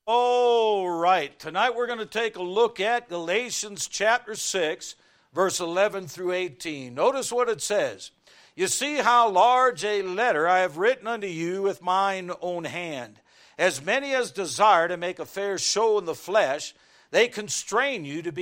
All right, tonight we're going to take a look at Galatians chapter 6, verse 11 through 18. Notice what it says. You see how large a letter I have written unto you with mine own hand. As many as desire to make a fair show in the flesh, they constrain you to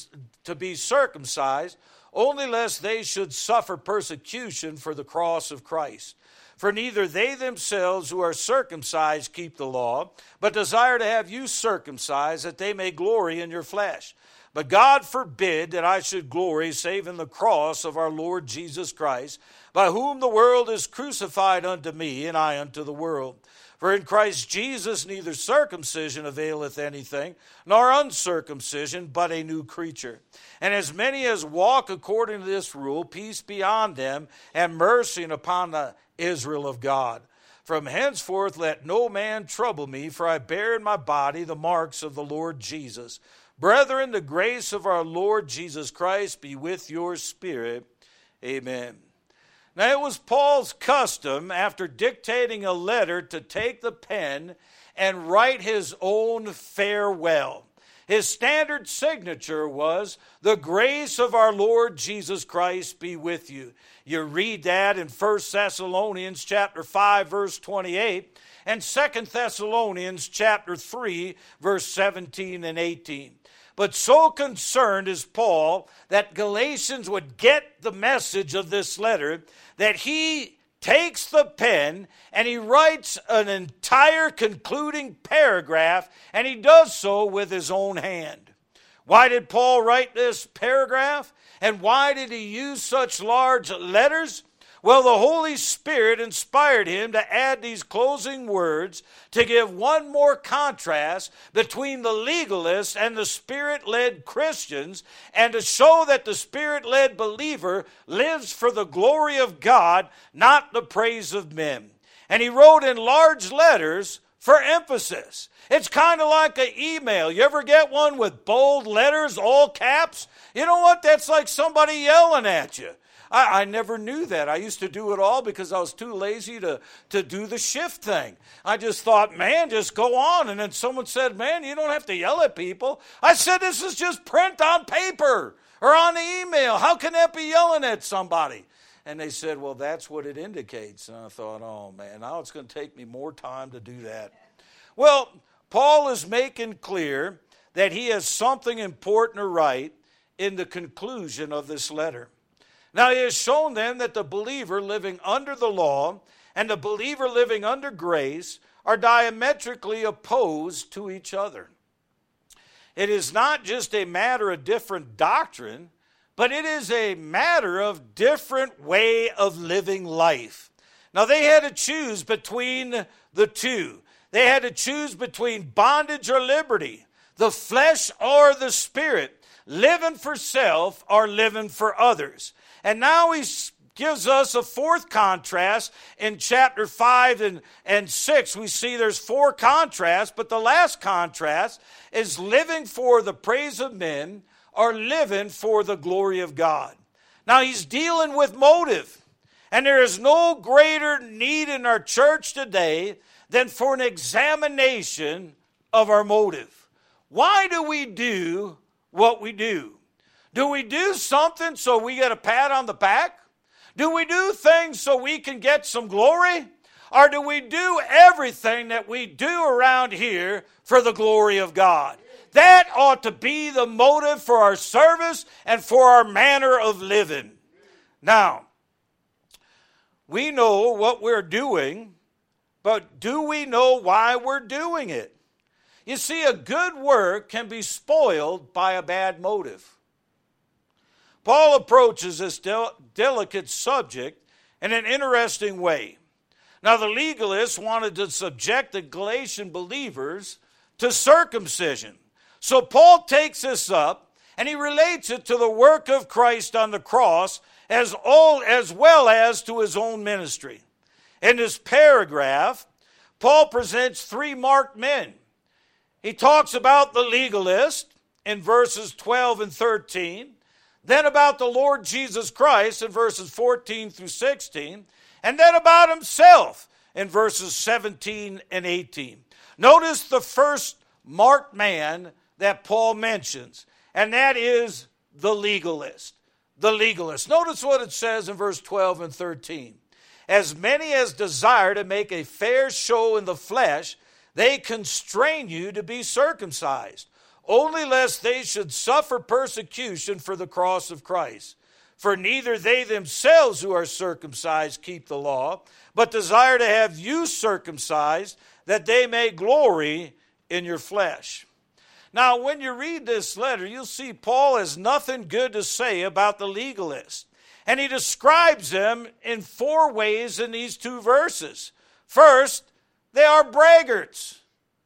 be circumcised, only lest they should suffer persecution for the cross of Christ. For neither they themselves who are circumcised keep the law, but desire to have you circumcised, that they may glory in your flesh. But God forbid that I should glory save in the cross of our Lord Jesus Christ, by whom the world is crucified unto me, and I unto the world. For in Christ Jesus neither circumcision availeth anything, nor uncircumcision, but a new creature. And as many as walk according to this rule, peace be on them, and mercy upon the Israel of God. From henceforth let no man trouble me, for I bear in my body the marks of the Lord Jesus. Brethren, the grace of our Lord Jesus Christ be with your spirit. Amen. Now it was Paul's custom, after dictating a letter, to take the pen and write his own farewell. His standard signature was, "The grace of our Lord Jesus Christ be with you." You read that in 1 Thessalonians chapter 5, verse 28, and 2 Thessalonians chapter 3, verse 17 and 18. But so concerned is Paul that Galatians would get the message of this letter that he takes the pen and he writes an entire concluding paragraph, and he does so with his own hand. Why did Paul write this paragraph? And why did he use such large letters? Well, the Holy Spirit inspired him to add these closing words to give one more contrast between the legalists and the Spirit-led Christians, and to show that the Spirit-led believer lives for the glory of God, not the praise of men. And he wrote in large letters for emphasis. It's kind of like an email. You ever get one with bold letters, all caps? You know what? That's like somebody yelling at you. I never knew that. I used to do it all because I was too lazy to do the shift thing. I just thought, man, just go on. And then someone said, man, you don't have to yell at people. I said, this is just print on paper or on the email. How can that be yelling at somebody? And they said, well, that's what it indicates. And I thought, oh, man, now it's going to take me more time to do that. Well, Paul is making clear that he has something important to write in the conclusion of this letter. Now, he has shown them that the believer living under the law and the believer living under grace are diametrically opposed to each other. It is not just a matter of different doctrine, but it is a matter of different way of living life. Now, they had to choose between the two. They had to choose between bondage or liberty, the flesh or the spirit, living for self or living for others. And now he gives us a fourth contrast in chapter 5 and 6. We see there's four contrasts, but the last contrast is living for the praise of men or living for the glory of God. Now he's dealing with motive. And there is no greater need in our church today than for an examination of our motive. Why do we do what we do? Do we do something so we get a pat on the back? Do we do things so we can get some glory? Or do we do everything that we do around here for the glory of God? That ought to be the motive for our service and for our manner of living. Now, we know what we're doing, but do we know why we're doing it? You see, a good work can be spoiled by a bad motive. Paul approaches this delicate subject in an interesting way. Now, the legalists wanted to subject the Galatian believers to circumcision. So Paul takes this up and he relates it to the work of Christ on the cross as well as to his own ministry. In this paragraph, Paul presents three marked men. He talks about the legalist in verses 12 and 13, then about the Lord Jesus Christ in verses 14 through 16, and then about himself in verses 17 and 18. Notice the first marked man that Paul mentions, and that is the legalist. The legalist. Notice what it says in verse 12 and 13. As many as desire to make a fair show in the flesh, they constrain you to be circumcised, only lest they should suffer persecution for the cross of Christ. For neither they themselves who are circumcised keep the law, but desire to have you circumcised, that they may glory in your flesh. Now, when you read this letter, you'll see Paul has nothing good to say about the legalists. And he describes them in 4 ways in these 2 verses. First, they are braggarts.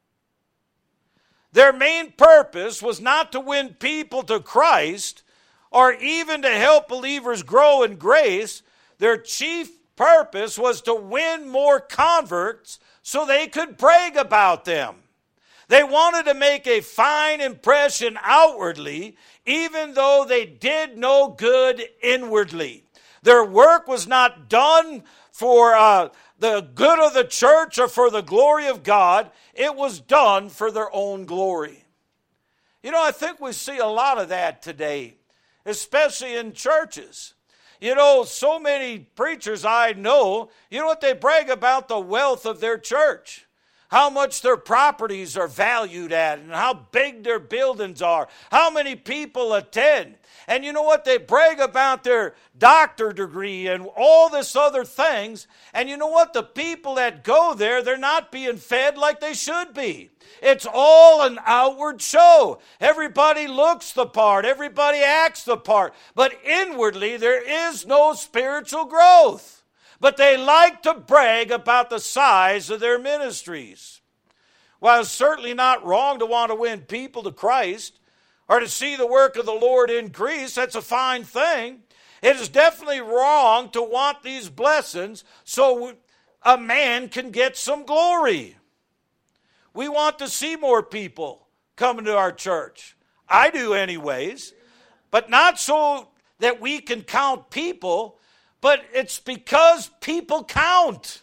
Their main purpose was not to win people to Christ or even to help believers grow in grace. Their chief purpose was to win more converts so they could brag about them. They wanted to make a fine impression outwardly, even though they did no good inwardly. Their work was not done for the good of the church or for the glory of God. It was done for their own glory. You know, I think we see a lot of that today, especially in churches. You know, so many preachers I know, you know what they brag about? The wealth of their church. How much their properties are valued at and how big their buildings are, how many people attend. And you know what? They brag about their doctor degree and all this other things. And you know what? The people that go there, they're not being fed like they should be. It's all an outward show. Everybody looks the part. Everybody acts the part. But inwardly, there is no spiritual growth. But they like to brag about the size of their ministries. While it's certainly not wrong to want to win people to Christ or to see the work of the Lord increase, that's a fine thing. It is definitely wrong to want these blessings so a man can get some glory. We want to see more people coming to our church. I do anyways. But not so that we can count people, but it's because people count.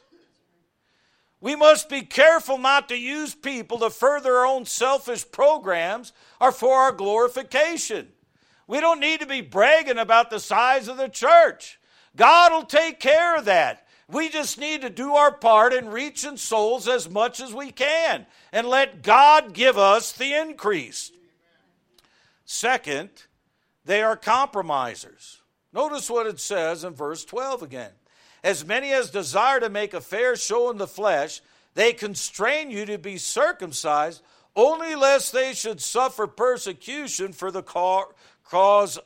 We must be careful not to use people to further our own selfish programs or for our glorification. We don't need to be bragging about the size of the church. God will take care of that. We just need to do our part in reaching souls as much as we can and let God give us the increase. Second, they are compromisers. Notice what it says in verse 12 again. As many as desire to make a fair show in the flesh, they constrain you to be circumcised, only lest they should suffer persecution for the cross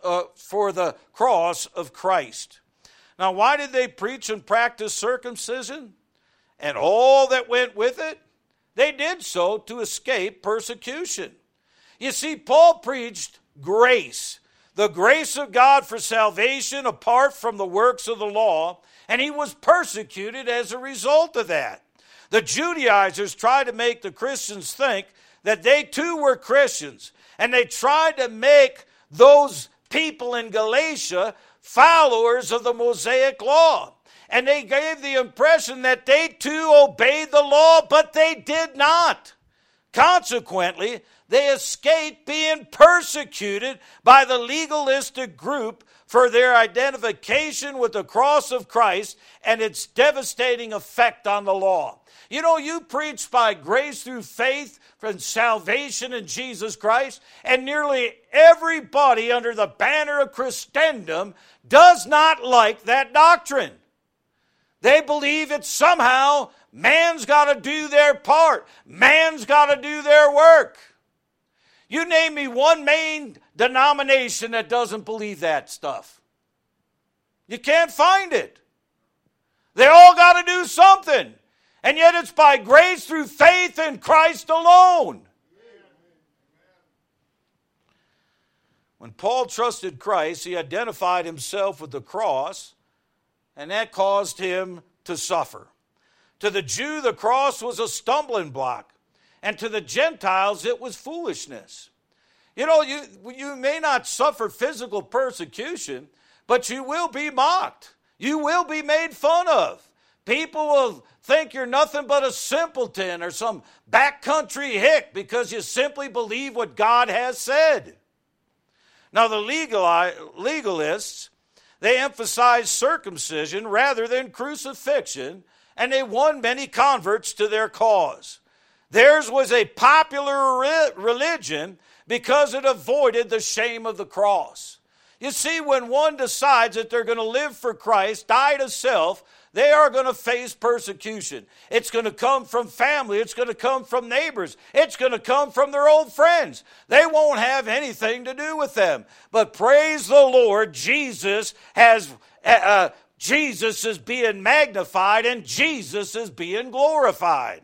of Christ. Now, why did they preach and practice circumcision and all that went with it? They did so to escape persecution. You see, Paul preached grace, the grace of God for salvation apart from the works of the law, and he was persecuted as a result of that. The Judaizers tried to make the Christians think that they too were Christians, and they tried to make those people in Galatia followers of the Mosaic law. And they gave the impression that they too obeyed the law, but they did not. Consequently, they escaped being persecuted by the legalistic group for their identification with the cross of Christ and its devastating effect on the law. You know, you preach by grace through faith and salvation in Jesus Christ, and nearly everybody under the banner of Christendom does not like that doctrine. They believe it's somehow man's got to do their part. Man's got to do their work. You name me one main denomination that doesn't believe that stuff. You can't find it. They all got to do something. And yet it's by grace through faith in Christ alone. When Paul trusted Christ, he identified himself with the cross, and that caused him to suffer. To the Jew, the cross was a stumbling block, and to the Gentiles, it was foolishness. You know, you may not suffer physical persecution, but you will be mocked. You will be made fun of. People will think you're nothing but a simpleton or some backcountry hick because you simply believe what God has said. Now, the legalists, they emphasize circumcision rather than crucifixion, and they won many converts to their cause. Theirs was a popular religion because it avoided the shame of the cross. You see, when one decides that they're going to live for Christ, die to self, they are going to face persecution. It's going to come from family. It's going to come from neighbors. It's going to come from their old friends. They won't have anything to do with them. But praise the Lord, Jesus is being magnified and Jesus is being glorified.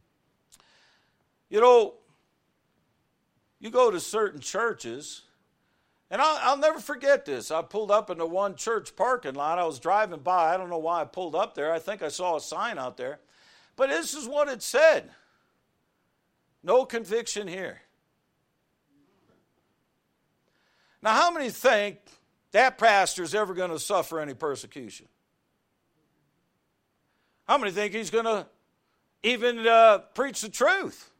You know, you go to certain churches, and I'll never forget this. I pulled up into one church parking lot. I was driving by. I don't know why I pulled up there. I think I saw a sign out there. But this is what it said. No conviction here. Now, how many think that pastor's ever going to suffer any persecution? How many think he's going to even preach the truth?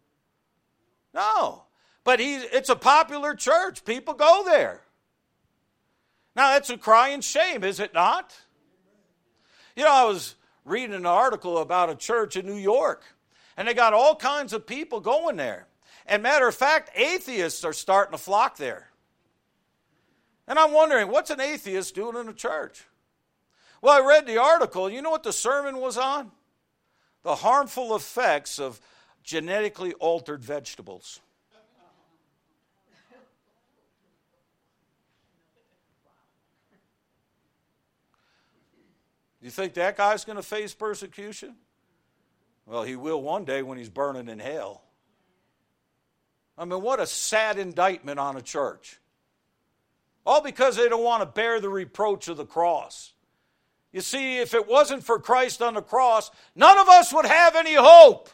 No. But it's a popular church. People go there. Now, that's a crying shame, is it not? You know, I was reading an article about a church in New York, and they got all kinds of people going there. And matter of fact, atheists are starting to flock there. And I'm wondering, what's an atheist doing in a church? Well, I read the article. You know what the sermon was on? The harmful effects of genetically altered vegetables. You think that guy's going to face persecution? Well, he will one day when he's burning in hell. I mean, what a sad indictment on a church. All because they don't want to bear the reproach of the cross. You see, if it wasn't for Christ on the cross, none of us would have any hope.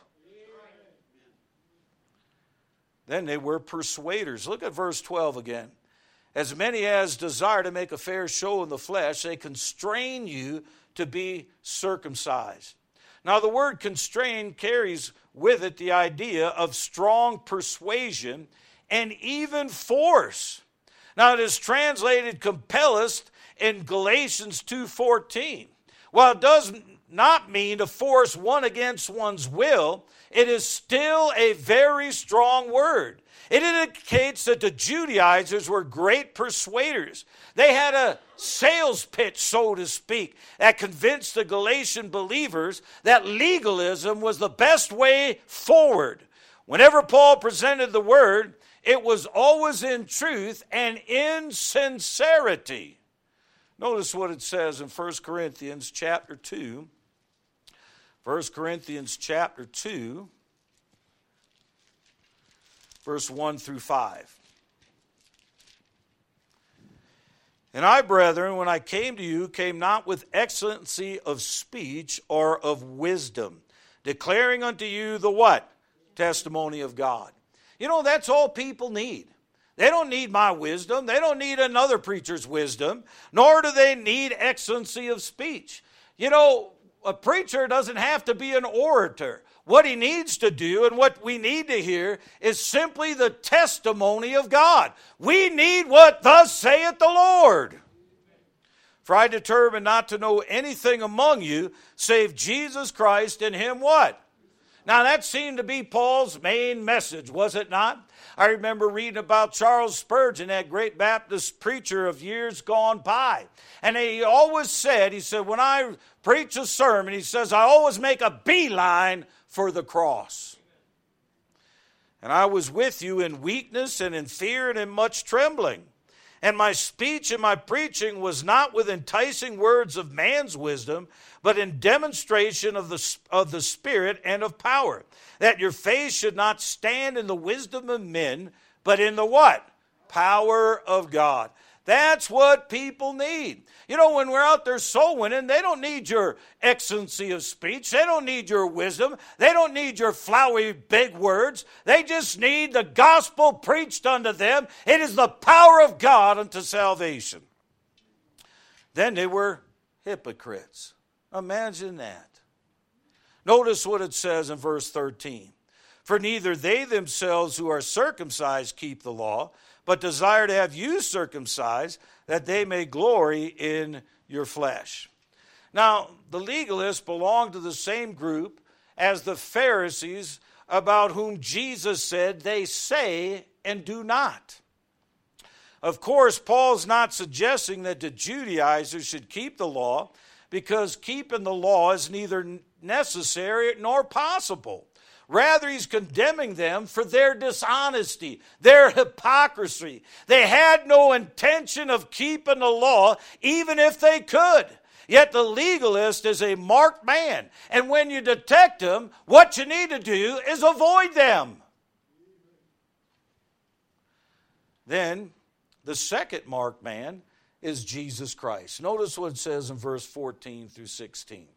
Then they were persuaders. Look at verse 12 again. As many as desire to make a fair show in the flesh, they constrain you to be circumcised. Now, the word constrain carries with it the idea of strong persuasion and even force. Now, it is translated compellest in Galatians 2:14. While it does not mean to force one against one's will, it is still a very strong word. It indicates that the Judaizers were great persuaders. They had a sales pitch, so to speak, that convinced the Galatian believers that legalism was the best way forward. Whenever Paul presented the word, it was always in truth and in sincerity. Notice what it says in 1 Corinthians chapter 2. 1 Corinthians chapter 2. Verse 1 through 5. And I, brethren, when I came to you, came not with excellency of speech or of wisdom, declaring unto you the what? Testimony of God. You know, that's all people need. They don't need my wisdom. They don't need another preacher's wisdom, nor do they need excellency of speech. You know, a preacher doesn't have to be an orator. What he needs to do and what we need to hear is simply the testimony of God. We need what thus saith the Lord. For I determined not to know anything among you save Jesus Christ and him what? Now that seemed to be Paul's main message, was it not? I remember reading about Charles Spurgeon, that great Baptist preacher of years gone by. And he always said, when I preach a sermon, he says, I always make a beeline for the cross. And I was with you in weakness and in fear and in much trembling. And my speech and my preaching was not with enticing words of man's wisdom, but in demonstration of the Spirit and of power, that your faith should not stand in the wisdom of men, but in the what? Power of God. That's what people need. You know, when we're out there soul winning, they don't need your excellency of speech. They don't need your wisdom. They don't need your flowery big words. They just need the gospel preached unto them. It is the power of God unto salvation. Then they were hypocrites. Imagine that. Notice what it says in verse 13. For neither they themselves who are circumcised keep the law, but desire to have you circumcised, that they may glory in your flesh. Now, the legalists belong to the same group as the Pharisees, about whom Jesus said, they say and do not. Of course, Paul's not suggesting that the Judaizers should keep the law, because keeping the law is neither necessary nor possible. Rather, he's condemning them for their dishonesty, their hypocrisy. They had no intention of keeping the law, even if they could. Yet the legalist is a marked man. And when you detect them, what you need to do is avoid them. Then, the second marked man is Jesus Christ. Notice what it says in verse 14 through 16.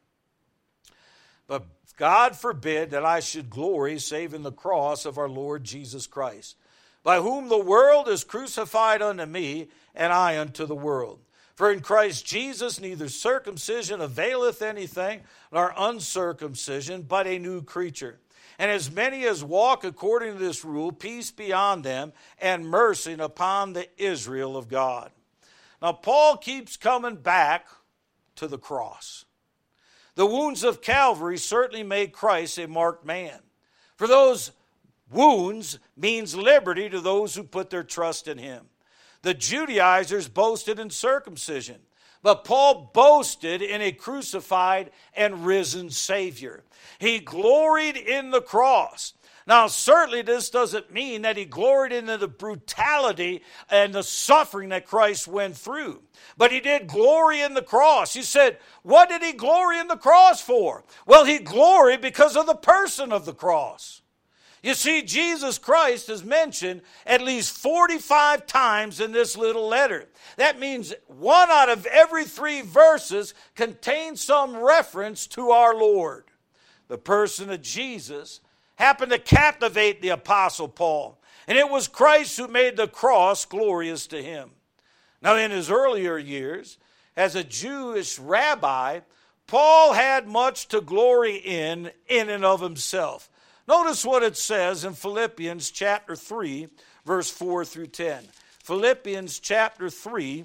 But God forbid that I should glory save in the cross of our Lord Jesus Christ, by whom the world is crucified unto me, and I unto the world. For in Christ Jesus neither circumcision availeth anything, nor uncircumcision, but a new creature. And as many as walk according to this rule, peace be on them, and mercy upon the Israel of God. Now, Paul keeps coming back to the cross. The wounds of Calvary certainly made Christ a marked man. For those wounds means liberty to those who put their trust in him. The Judaizers boasted in circumcision, but Paul boasted in a crucified and risen Savior. He gloried in the cross. Now, certainly this doesn't mean that he gloried in the brutality and the suffering that Christ went through. But he did glory in the cross. You said, what did he glory in the cross for? Well, he gloried because of the person of the cross. You see, Jesus Christ is mentioned at least 45 times in this little letter. That means 1 out of every 3 verses contains some reference to our Lord. The person of Jesus happened to captivate the Apostle Paul, and it was Christ who made the cross glorious to him. Now, in his earlier years, as a Jewish rabbi, Paul had much to glory in and of himself. Notice what it says in Philippians chapter 3, verse 4 through 10. Philippians chapter 3,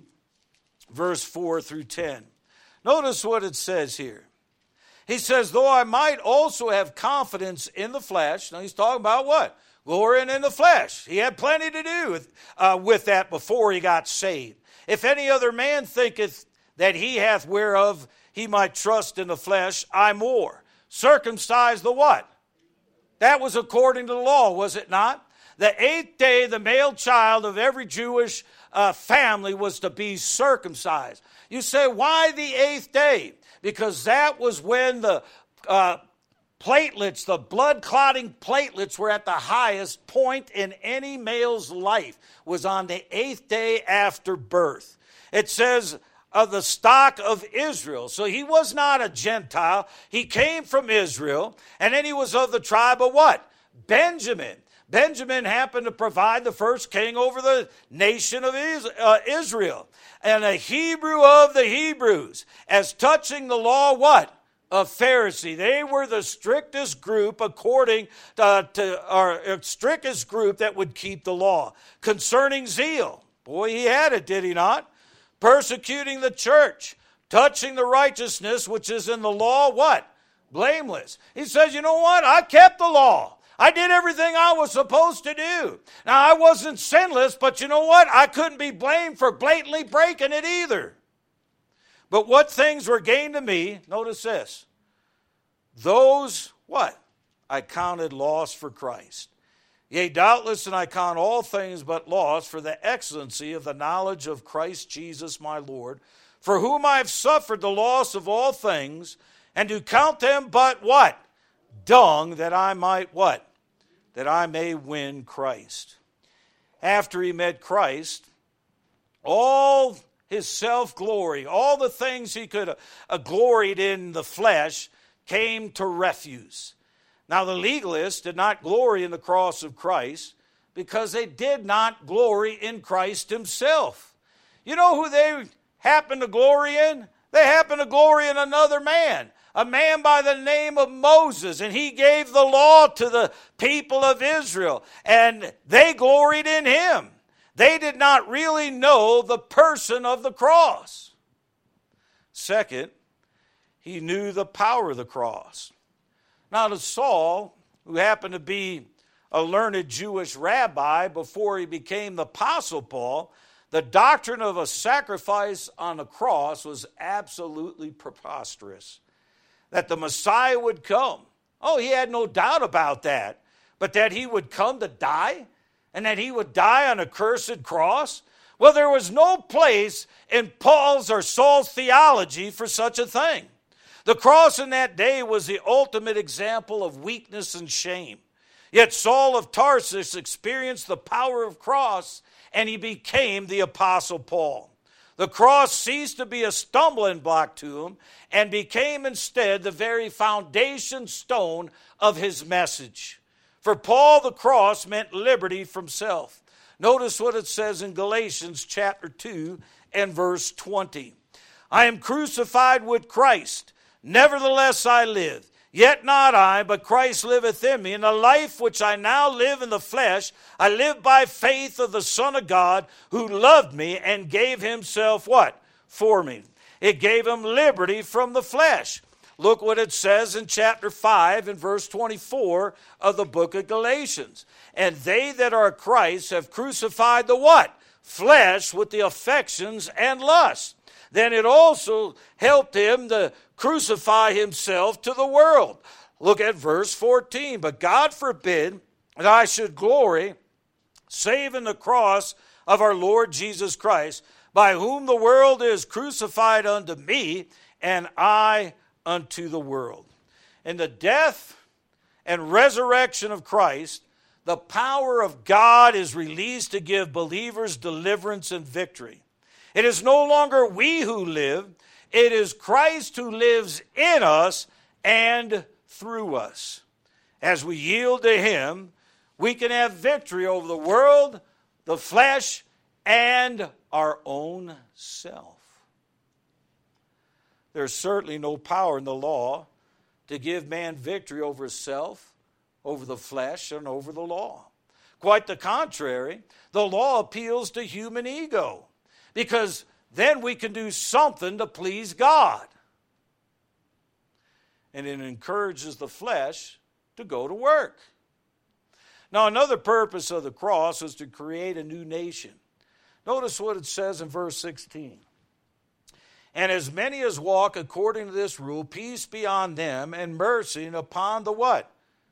verse 4 through 10. Notice what it says here. He says, though I might also have confidence in the flesh. Now he's talking about what? Glorying in the flesh. He had plenty to do with that before he got saved. If any other man thinketh that he hath whereof he might trust in the flesh, I more. Circumcised the what? That was according to the law, was it not? The 8th day, the male child of every Jewish family was to be circumcised. You say, why the 8th day? Because that was when the platelets, the blood-clotting platelets were at the highest point in any male's life, was on the 8th day after birth. It says, of the stock of Israel. So he was not a Gentile. He came from Israel, and then he was of the tribe of what? Benjamin. Benjamin happened to provide the first king over the nation of Israel. And a Hebrew of the Hebrews. As touching the law, what? A Pharisee. They were the strictest group strictest group that would keep the law. Concerning zeal. Boy, he had it, did he not? Persecuting the church. Touching the righteousness which is in the law, what? Blameless. He says, you know what? I kept the law. I did everything I was supposed to do. Now, I wasn't sinless, but you know what? I couldn't be blamed for blatantly breaking it either. But what things were gained to me, notice this. Those, what? I counted loss for Christ. Yea, doubtless, and I count all things but loss for the excellency of the knowledge of Christ Jesus my Lord, for whom I have suffered the loss of all things, and to count them but what? Dung, that I might what? That I may win Christ. After he met Christ, all his self-glory, all the things he could have gloried in the flesh came to refuse. Now the legalists did not glory in the cross of Christ because they did not glory in Christ himself. You know who they happened to glory in? They happened to glory in another man, a man by the name of Moses, and he gave the law to the people of Israel, and they gloried in him. They did not really know the person of the cross. Second, he knew the power of the cross. Now to Saul, who happened to be a learned Jewish rabbi before he became the Apostle Paul, the doctrine of a sacrifice on the cross was absolutely preposterous. That the Messiah would come. Oh, he had no doubt about that. But that he would come to die? And that he would die on a cursed cross? Well, there was no place in Paul's or Saul's theology for such a thing. The cross in that day was the ultimate example of weakness and shame. Yet Saul of Tarsus experienced the power of cross, and he became the Apostle Paul. The cross ceased to be a stumbling block to him and became instead the very foundation stone of his message. For Paul, the cross meant liberty from self. Notice what it says in Galatians chapter 2 and verse 20. I am crucified with Christ. Nevertheless I live. Yet not I, but Christ liveth in me. And the life which I now live in the flesh, I live by faith of the Son of God, who loved me and gave himself what? For me. It gave him liberty from the flesh. Look what it says in chapter 5 and verse 24 of the book of Galatians. And they that are Christ have crucified the what? Flesh with the affections and lusts. Then it also helped him to crucify himself to the world. Look at verse 14. But God forbid that I should glory, save in the cross of our Lord Jesus Christ, by whom the world is crucified unto me, and I unto the world. In the death and resurrection of Christ, the power of God is released to give believers deliverance and victory. It is no longer we who live, it is Christ who lives in us and through us. As we yield to him, we can have victory over the world, the flesh, and our own self. There's certainly no power in the law to give man victory over himself, over the flesh, and over the law. Quite the contrary, the law appeals to human ego, because then we can do something to please God. And it encourages the flesh to go to work. Now, another purpose of the cross is to create a new nation. Notice what it says in verse 16. And as many as walk according to this rule, peace be on them, and mercy upon the what?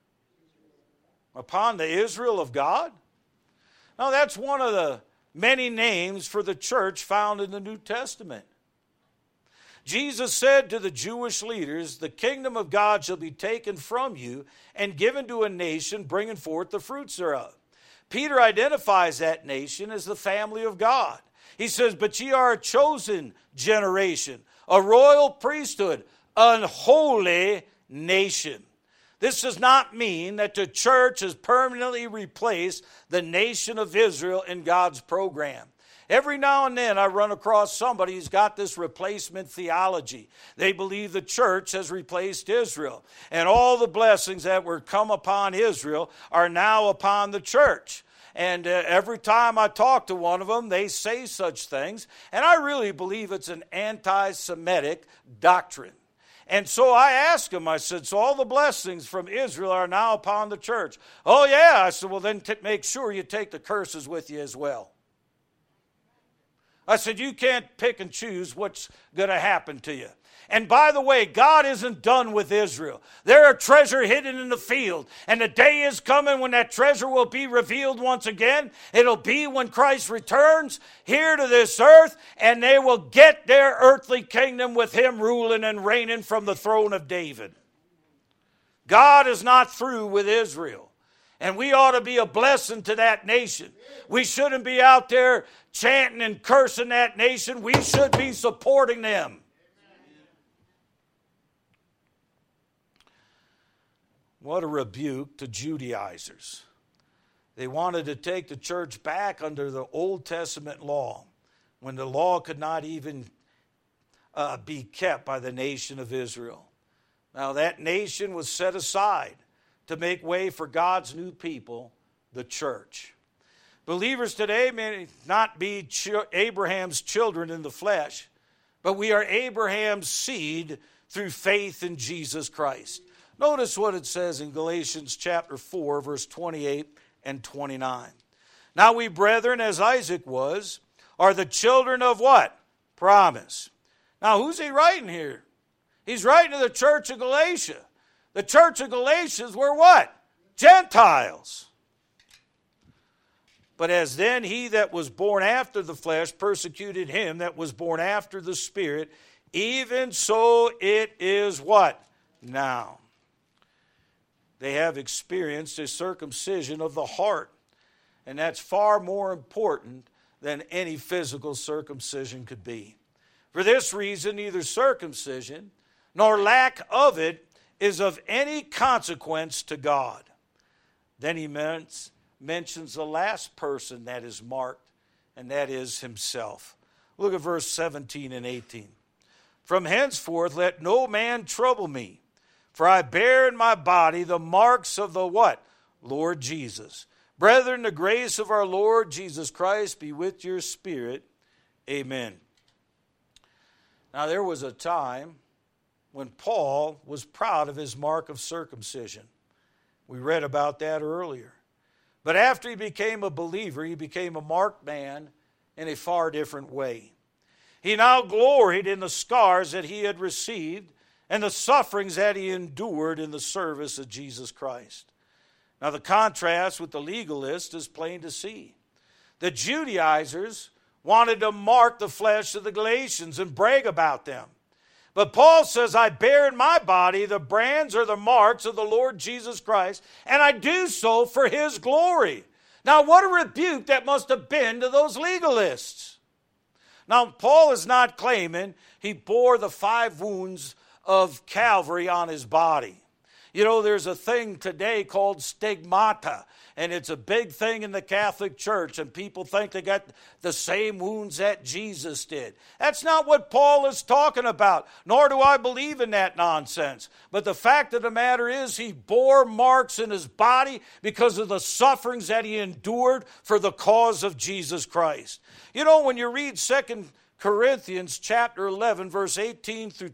Upon the Israel of God? Now, that's one of the many names for the church found in the New Testament. Jesus said to the Jewish leaders, the kingdom of God shall be taken from you and given to a nation bringing forth the fruits thereof. Peter identifies that nation as the family of God. He says, but ye are a chosen generation, a royal priesthood, an holy nation. This does not mean that the church has permanently replaced the nation of Israel in God's program. Every now and then I run across somebody who's got this replacement theology. They believe the church has replaced Israel, and all the blessings that were come upon Israel are now upon the church. And every time I talk to one of them, they say such things, and I really believe it's an anti-Semitic doctrine. And so I asked him, I said, so all the blessings from Israel are now upon the church. Oh, yeah. I said, well, then make sure you take the curses with you as well. I said, you can't pick and choose what's going to happen to you. And by the way, God isn't done with Israel. There are treasure hidden in the field. And the day is coming when that treasure will be revealed once again. It'll be when Christ returns here to this earth, and they will get their earthly kingdom with him ruling and reigning from the throne of David. God is not through with Israel. And we ought to be a blessing to that nation. We shouldn't be out there chanting and cursing that nation. We should be supporting them. What a rebuke to Judaizers. They wanted to take the church back under the Old Testament law, when the law could not even be kept by the nation of Israel. Now that nation was set aside to make way for God's new people, the church. Believers today may not be Abraham's children in the flesh, but we are Abraham's seed through faith in Jesus Christ. Notice what it says in Galatians chapter 4, verse 28 and 29. Now we, brethren, as Isaac was, are the children of what? Promise. Now who's he writing here? He's writing to the church of Galatia. The church of Galatians were what? Gentiles. But as then he that was born after the flesh persecuted him that was born after the Spirit, even so it is what? Now. They have experienced a circumcision of the heart, and that's far more important than any physical circumcision could be. For this reason, neither circumcision nor lack of it is of any consequence to God. Then he mentions the last person that is marked, and that is himself. Look at verse 17 and 18. From henceforth let no man trouble me, for I bear in my body the marks of the what? Lord Jesus. Brethren, the grace of our Lord Jesus Christ be with your spirit. Amen. Now there was a time when Paul was proud of his mark of circumcision. We read about that earlier. But after he became a believer, he became a marked man in a far different way. He now gloried in the scars that he had received and the sufferings that he endured in the service of Jesus Christ. Now the contrast with the legalist is plain to see. The Judaizers wanted to mark the flesh of the Galatians and brag about them. But Paul says, I bear in my body the brands or the marks of the Lord Jesus Christ, and I do so for his glory. Now what a rebuke that must have been to those legalists. Now Paul is not claiming he bore the 5 wounds of Calvary on his body. You know, there's a thing today called stigmata, and it's a big thing in the Catholic Church, and people think they got the same wounds that Jesus did. That's not what Paul is talking about, nor do I believe in that nonsense. But the fact of the matter is he bore marks in his body because of the sufferings that he endured for the cause of Jesus Christ. You know, when you read 2 Corinthians chapter 11, verse 18 through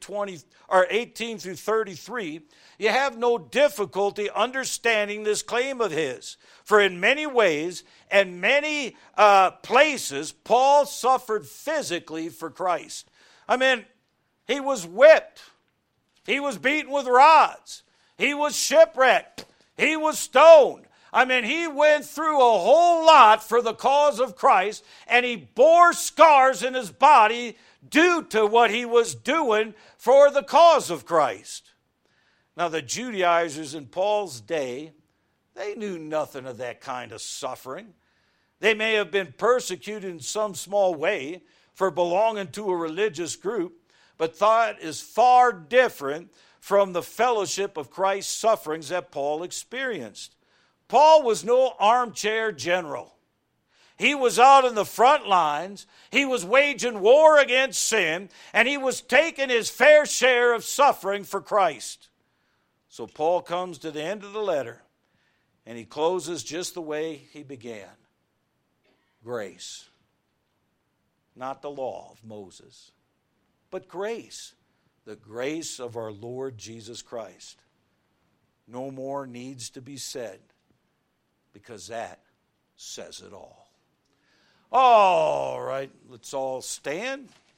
33, you have no difficulty understanding this claim of his. For in many ways and many places, Paul suffered physically for Christ. I mean, he was whipped. He was beaten with rods. He was shipwrecked. He was stoned. I mean, he went through a whole lot for the cause of Christ, and he bore scars in his body due to what he was doing for the cause of Christ. Now, the Judaizers in Paul's day, they knew nothing of that kind of suffering. They may have been persecuted in some small way for belonging to a religious group, but that is far different from the fellowship of Christ's sufferings that Paul experienced. Paul was no armchair general. He was out in the front lines. He was waging war against sin, and he was taking his fair share of suffering for Christ. So Paul comes to the end of the letter, and he closes just the way he began. Grace. Not the law of Moses, but grace. The grace of our Lord Jesus Christ. No more needs to be said, because that says it all. All right, let's all stand.